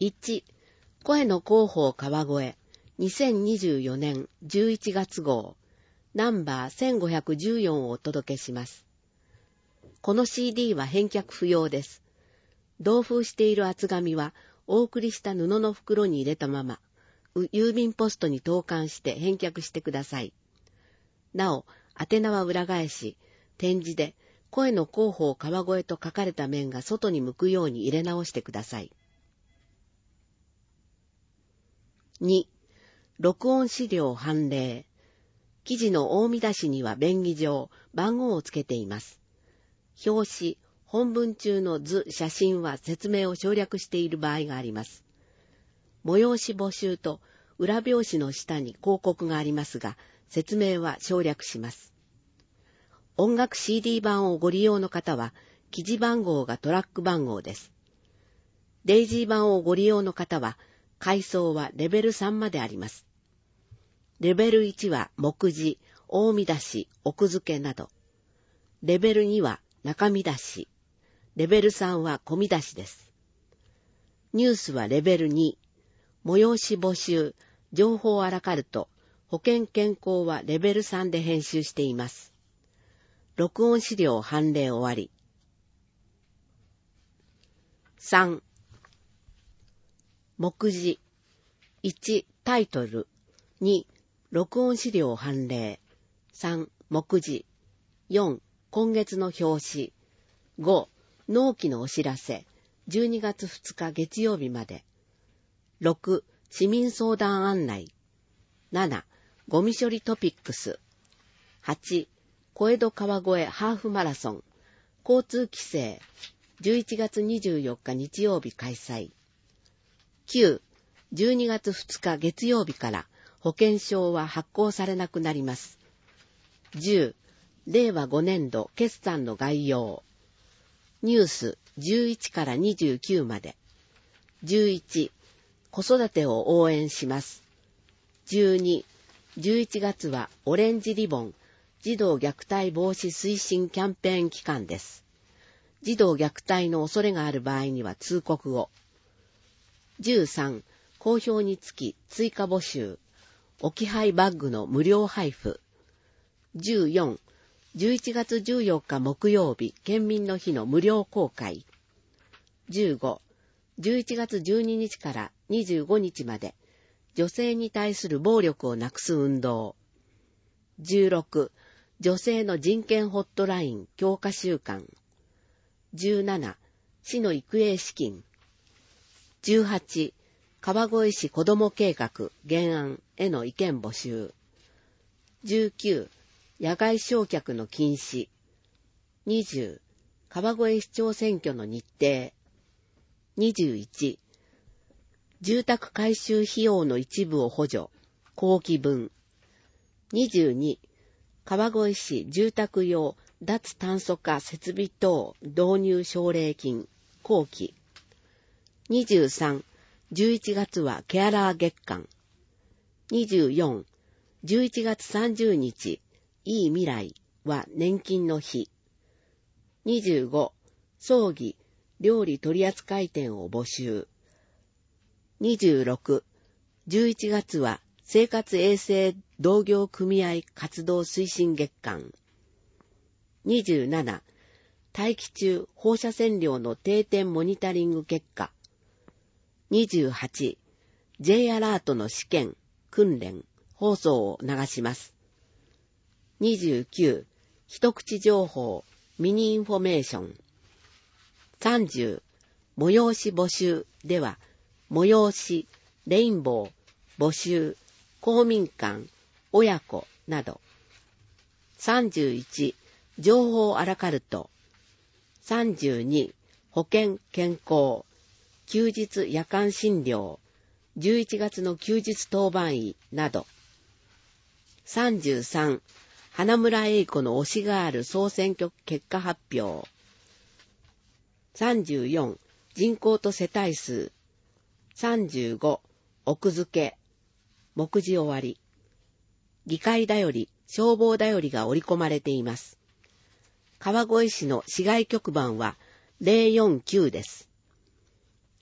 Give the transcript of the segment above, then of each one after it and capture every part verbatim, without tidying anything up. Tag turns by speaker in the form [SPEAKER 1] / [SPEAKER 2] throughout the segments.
[SPEAKER 1] いち、声の広報川越にせんにじゅうよねんじゅういちがつ号ナンバーせんごひゃくじゅうよんをお届けします。この シーディー は返却不要です。同封している厚紙はお送りした布の袋に入れたまま郵便ポストに投函して返却してください。なお、宛名は裏返し、点字で声の広報川越と書かれた面が外に向くように入れ直してください。に、録音資料判例。記事の大見出しには便宜上番号をつけています。表紙、本文中の図、写真は説明を省略している場合があります。催し募集と裏表紙の下に広告がありますが、説明は省略します。音楽 シーディー 版をご利用の方は、記事番号がトラック番号です。デイジー版をご利用の方は、階層はレベルさんまであります。レベルいちは目次、大見出し、奥付けなど。レベルには中見出し。レベルさんは小見出しです。ニュースはレベルに。催し募集、情報アラカルト、保険健康はレベルさんで編集しています。録音資料判例終わり。さん、目次。いち、タイトル。に、録音資料判例。さん、目次。よん、今月の表紙。ご、納期のお知らせ。じゅうにがつふつか月曜日まで。ろく、市民相談案内。なな、ゴミ処理トピックス。はち、小江戸川越ハーフマラソン。交通規制。じゅういちがつにじゅうよっか日曜日開催。きゅう、じゅうにがつふつか月曜日から保険証は発行されなくなります。じゅう、れいわごねんど決算の概要。ニュースじゅういちからにじゅうきゅうまで。じゅういち、子育てを応援します。じゅうに、じゅういちがつはオレンジリボン児童虐待防止推進キャンペーン期間です。児童虐待の恐れがある場合には通告を。じゅうさん、好評につき追加募集。置き配バッグの無料配布。じゅうよん、じゅういちがつじゅうよっか木曜日県民の日の無料公開。じゅうご、じゅういちがつじゅうににちからにじゅうごにちまで女性に対する暴力をなくす運動。じゅうろく、女性の人権ホットライン強化週間。じゅうなな、市の育英資金。じゅうはち、川越市子ども計画原案への意見募集。じゅうきゅう、野外焼却の禁止。にじゅう、川越市長選挙の日程。にじゅういち、住宅改修費用の一部を補助、後期分。にじゅうに、川越市住宅用脱炭素化設備等導入奨励金、後期。にじゅうさん、じゅういちがつはケアラー月間。にじゅうよん、じゅういちがつさんじゅうにち、いい未来は年金の日。にじゅうご、葬儀、料理取扱店を募集。にじゅうろく、じゅういちがつは生活衛生同業組合活動推進月間。にじゅうなな、大気中放射線量の定点モニタリング結果。にじゅうはち、J アラートの試験、訓練、放送を流します。にじゅうきゅう、一口情報、ミニインフォメーション。さんじゅう、催し募集では、催し、レインボー、募集、公民館、親子など。さんじゅういち、情報アラカルト。さんじゅうに、保険健康、休日夜間診療、じゅういちがつの休日当番医など。さんじゅうさん、花村英子の推しがある総選挙結果発表。さんじゅうよん、人口と世帯数。さんじゅうご、奥付け。目次終わり。議会だより、消防だよりが織り込まれています。川越市の市外局番はゼロよんきゅうです。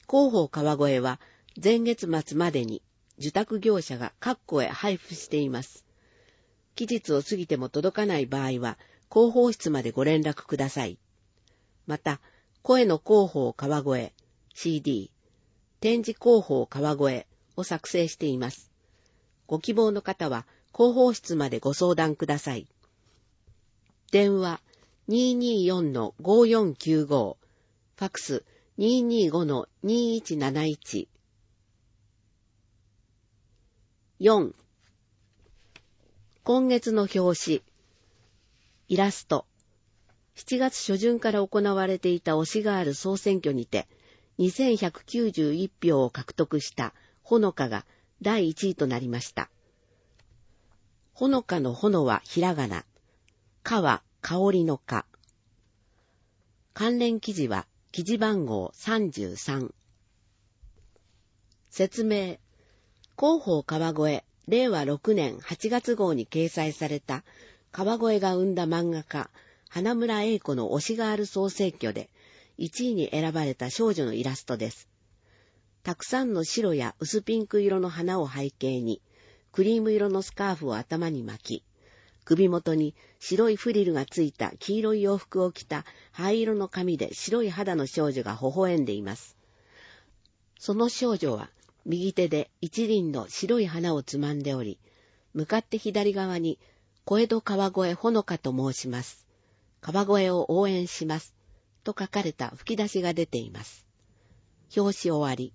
[SPEAKER 1] 広報川越は前月末までに受託業者が各戸へ配布しています。期日を過ぎても届かない場合は、広報室までご連絡ください。また、声の広報川越 シーディー、展示広報川越を作成しています。ご希望の方は広報室までご相談ください。電話 にーにーよんのごよんきゅうご、ファックス にーにーごのにーいちなないち。よん. 今月の表紙。イラスト。しちがつ初旬から行われていた推しがある総選挙にて、にせんひゃくきゅうじゅういち票を獲得したほのかがだいいちいとなりました。ほのかのほのはひらがな、かは香りのか。関連記事は記事番号さんじゅうさん。説明。広報川越れいわろくねんはちがつ号に掲載された川越が生んだ漫画家花村英子の推しがある総選挙でいちいに選ばれた少女のイラストです。たくさんの白や薄ピンク色の花を背景にクリーム色のスカーフを頭に巻き、首元に白いフリルがついた黄色い洋服を着た灰色の髪で白い肌の少女が微笑んでいます。その少女は右手で一輪の白い花をつまんでおり、向かって左側に小江戸川越ほのかと申します。川越を応援します。と書かれた吹き出しが出ています。表紙終わり。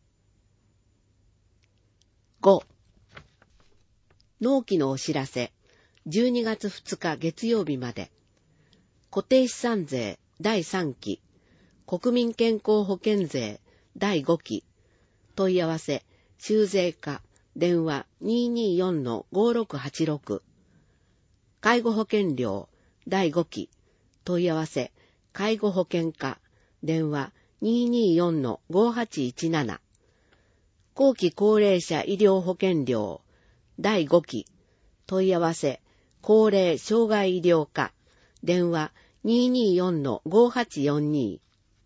[SPEAKER 1] ご. 納期のお知らせ。じゅうにがつふつか月曜日まで。固定資産税だいさんき。国民健康保険税だいごき。問い合わせ、修税課、電話 にーにーよんのごろくはちろく。介護保険料だいごき。問い合わせ、介護保険課、電話 にーにーよんのごはちいちなな。後期高齢者医療保険料だいごき。問い合わせ、高齢障害医療課、電話 にーにーよんのごはちよんに。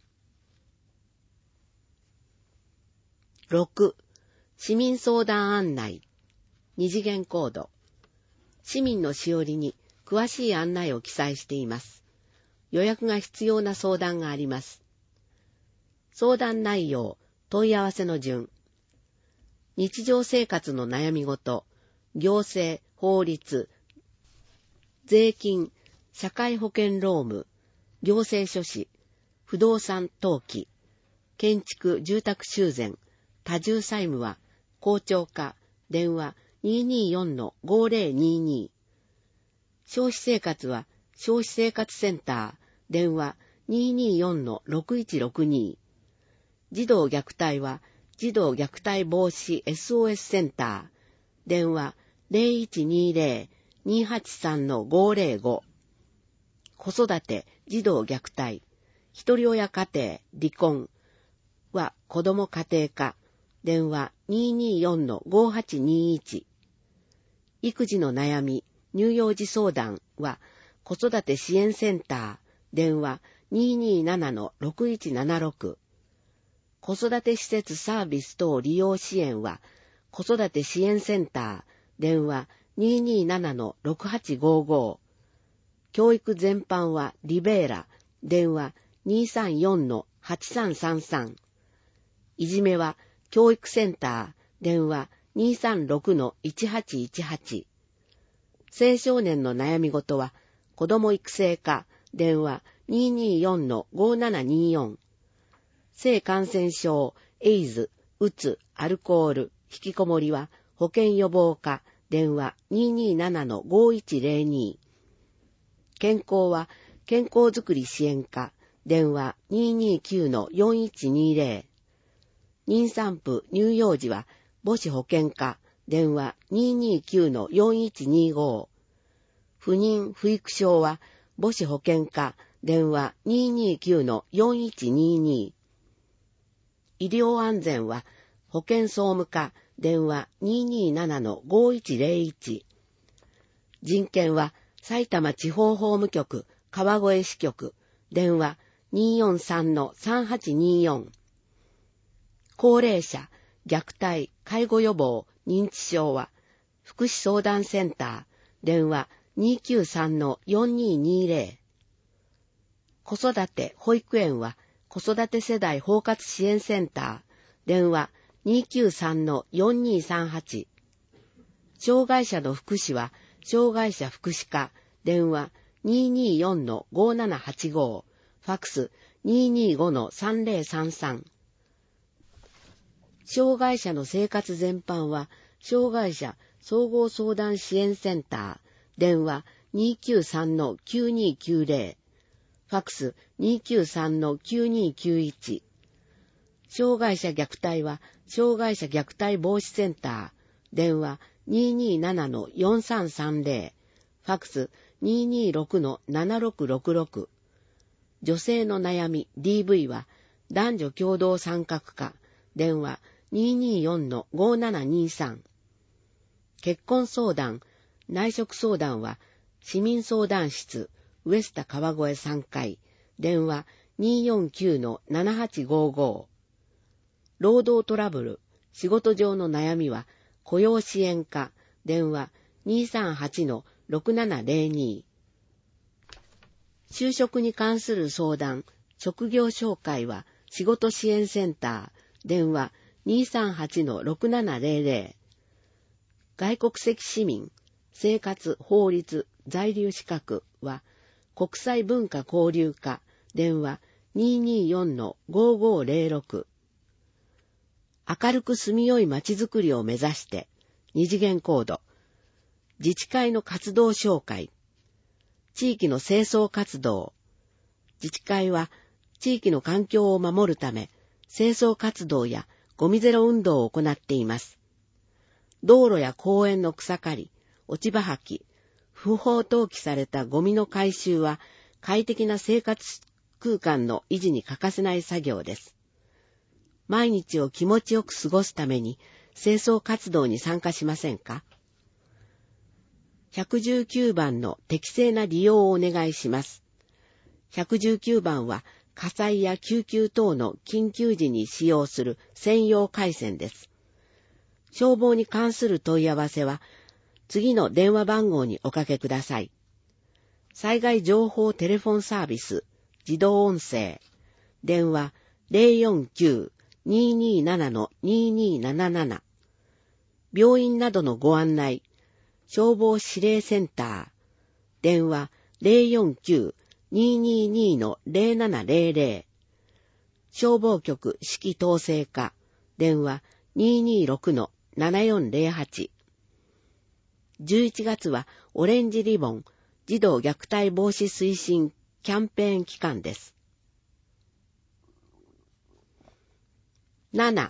[SPEAKER 1] ろく. 市民相談案内。二次元コード。市民のしおりに詳しい案内を記載しています。予約が必要な相談があります。相談内容、問い合わせの順。日常生活の悩み事、行政、法律、税金、社会保険労務、行政書士、不動産登記、建築住宅修繕、多重債務は、公聴課、電話 にーにーよんのごぜろにーに。消費生活は、消費生活センター、電話 にーにーよんのろくいちろくに。児童虐待は、児童虐待防止 エスオーエス センター、電話 ぜろいちにーぜろにーはちさんのごぜろご。子育て、児童虐待、ひとり親家庭、離婚は子ども家庭課、電話 にーにーよんのごはちにーいち。育児の悩み、乳幼児相談は子育て支援センター、電話 にーにーななのろくいちななろく。子育て施設サービス等利用支援は子育て支援センター、電話 にーにーななのろくはちごーご。教育全般はリベーラ、電話 にーさんよんのはちさんさんさん。いじめは教育センター、電話 にーさんろくのいちはちいちはち。青少年の悩み事は子ども育成課、電話 にーにーよんのごななにーよん。性感染症、エイズ、うつ、アルコール、引きこもりは保健予防課、電話 にーにーななのごいちぜろに。健康は健康づくり支援課、電話 にーにーきゅうのよんいちにーぜろ。妊産婦、乳幼児は母子保健課、電話 にーにーきゅうのよんいちにーご。不妊、不育症は母子保健課、電話 にーにーきゅうのよんいちにーに。医療安全は保健総務課、電話 にーにーななのごいちぜろいち。人権は埼玉地方法務局、川越支局、電話 にーよんさんのさんはちにーよん。 高齢者、虐待、介護予防、認知症は、福祉相談センター、電話 にーきゅうさんのよんにーにーぜろ。子育て、保育園は、子育て世代包括支援センター、電話 にーきゅうさんのよんにーさんはち。障害者の福祉は、障害者福祉課、電話 にーにーよんのごーななはちご、ファックス にーにーごのさんぜろさんさん。障害者の生活全般は、障害者総合相談支援センター、電話 にーきゅうさんのきゅうにーきゅうぜろ、ファックス にーきゅうさんのきゅうにーきゅういち。障害者虐待は、障害者虐待防止センター、電話 にーにーななのよんさんさんぜろ、ファックス にーにーろくのななろくろくろく。女性の悩み ディーブイ は、男女共同参画課、電話 にーにーよんのごーななにーさん。結婚相談、内職相談は、市民相談室、ウエスタ川越さんかい、電話 にーよんきゅうのななはちごご。労働トラブル、仕事上の悩みは、雇用支援課、電話 にーさんはちのろくななぜろに。就職に関する相談、職業紹介は、仕事支援センター、電話 にーさんはちのろくななぜろぜろ。外国籍市民、生活、法律、在留資格は、国際文化交流課、電話 にーにーよんのごーごーぜろろく。明るく住みよい街づくりを目指して、二次元コード、自治会の活動紹介、地域の清掃活動。自治会は、地域の環境を守るため、清掃活動やゴミゼロ運動を行っています。道路や公園の草刈り、落ち葉掃き、不法投棄されたゴミの回収は快適な生活空間の維持に欠かせない作業です。毎日を気持ちよく過ごすために清掃活動に参加しませんか？ひゃくじゅうきゅうばんの適正な利用をお願いします。ひゃくじゅうきゅうばんは火災や救急等の緊急時に使用する専用回線です。消防に関する問い合わせは、次の電話番号におかけください。災害情報テレフォンサービス、自動音声、電話 ゼロよんきゅう にーにーなな にーにーなななな。病院などのご案内、消防指令センター、電話 ゼロよんきゅう にーにーにー のぜろななぜろぜろ。消防局指揮統制課、電話 にーにーろくのななよんぜろはち。じゅういちがつはオレンジリボン児童虐待防止推進キャンペーン期間です。なな.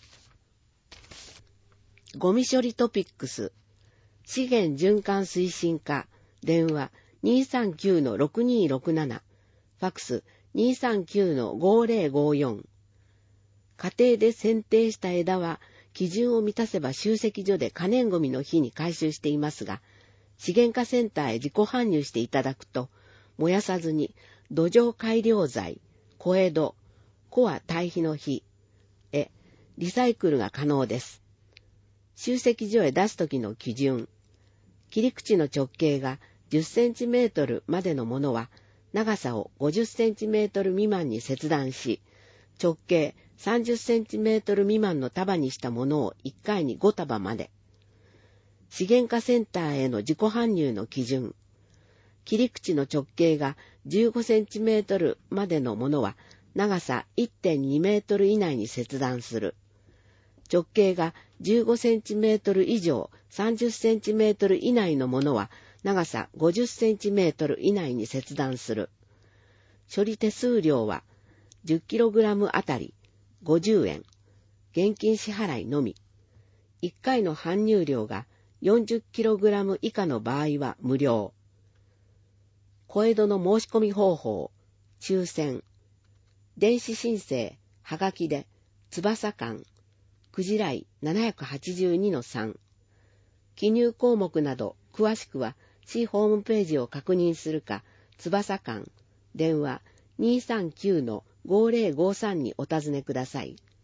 [SPEAKER 1] ゴミ処理トピックス資源循環推進課電話 にーさんきゅうのろくにーろくなな ファックス にーさんきゅうのごぜろごよん。家庭で剪定した枝は基準を満たせば集積所で可燃ごみの日に回収していますが、資源課センターへ自己搬入していただくと、燃やさずに土壌改良材、小江戸、コア堆肥の日へリサイクルが可能です。集積所へ出すときの基準、切り口の直径がじゅっセンチメートルまでのものは、長さをごじゅっセンチメートル未満に切断し、直径さんじゅっセンチメートル未満の束にしたものをいっかいにご束まで。資源課センターへの自己搬入の基準。切り口の直径がじゅうごセンチメートルまでのものは長さ いってんにメートル以内に切断する。直径がじゅうごセンチメートル以上さんじゅっセンチメートル以内のものは長さごじゅっセンチメートル以内に切断する。処理手数料はじゅっキログラム あたりごじゅうえん。現金支払いのみ。いっかいの搬入量がよんじゅっキログラム 以下の場合は無料。小江戸の申し込み方法、抽選。電子申請、はがきで、翼館、くじらい ななひゃくはちじゅうにのさん。記入項目など、詳しくは、市ホームページを確認するか、翼館、電話 にーさんきゅうのごぜろごさん にお尋ねください。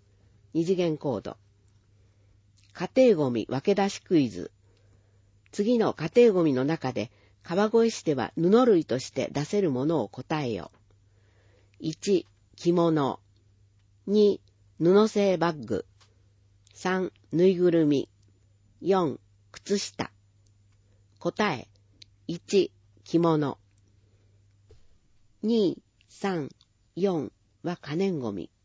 [SPEAKER 1] 二次元コード。家庭ゴミ分け出しクイズ。次の家庭ゴミの中で川越市では布類として出せるものを答えよ。いち、着物。に、布製バッグ。さん、ぬいぐるみ。よん、靴下。答え。いち、着物。に、さん、よんは可燃ゴミ。